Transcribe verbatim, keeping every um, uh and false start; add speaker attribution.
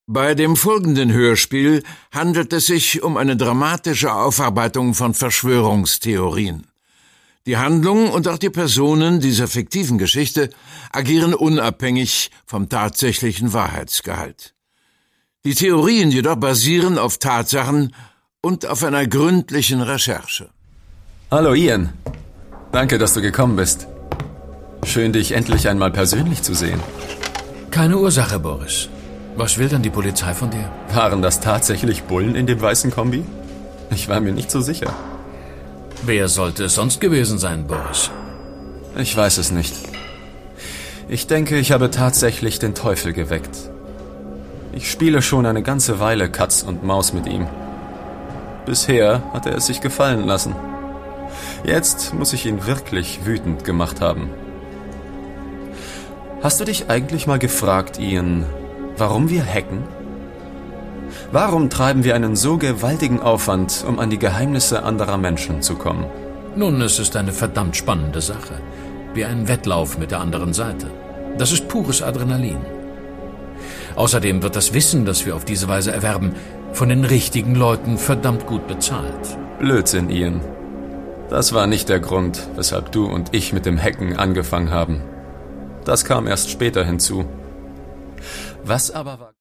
Speaker 1: Bei dem folgenden Hörspiel handelt es sich um eine dramatische Aufarbeitung von Verschwörungstheorien. Die Handlung und auch die Personen dieser fiktiven Geschichte agieren unabhängig vom tatsächlichen Wahrheitsgehalt. Die Theorien jedoch basieren auf Tatsachen und auf einer gründlichen Recherche.
Speaker 2: Hallo Ian. Danke, dass du gekommen bist. Schön, dich endlich einmal persönlich zu sehen.
Speaker 3: Keine Ursache, Boris. Was will denn die Polizei von dir?
Speaker 2: Waren das tatsächlich Bullen in dem weißen Kombi? Ich war mir nicht so sicher.
Speaker 3: Wer sollte es sonst gewesen sein, Boris?
Speaker 2: Ich weiß es nicht. Ich denke, ich habe tatsächlich den Teufel geweckt. Ich spiele schon eine ganze Weile Katz und Maus mit ihm. Bisher hat er es sich gefallen lassen. Jetzt muss ich ihn wirklich wütend gemacht haben. Hast du dich eigentlich mal gefragt, Ian, warum wir hacken? Warum treiben wir einen so gewaltigen Aufwand, um an die Geheimnisse anderer Menschen zu kommen?
Speaker 3: Nun, es ist eine verdammt spannende Sache. Wie ein Wettlauf mit der anderen Seite. Das ist pures Adrenalin. Außerdem wird das Wissen, das wir auf diese Weise erwerben, von den richtigen Leuten verdammt gut bezahlt.
Speaker 2: Blödsinn, Ian. Das war nicht der Grund, weshalb du und ich mit dem Hacken angefangen haben. Das kam erst später hinzu. Was aber war...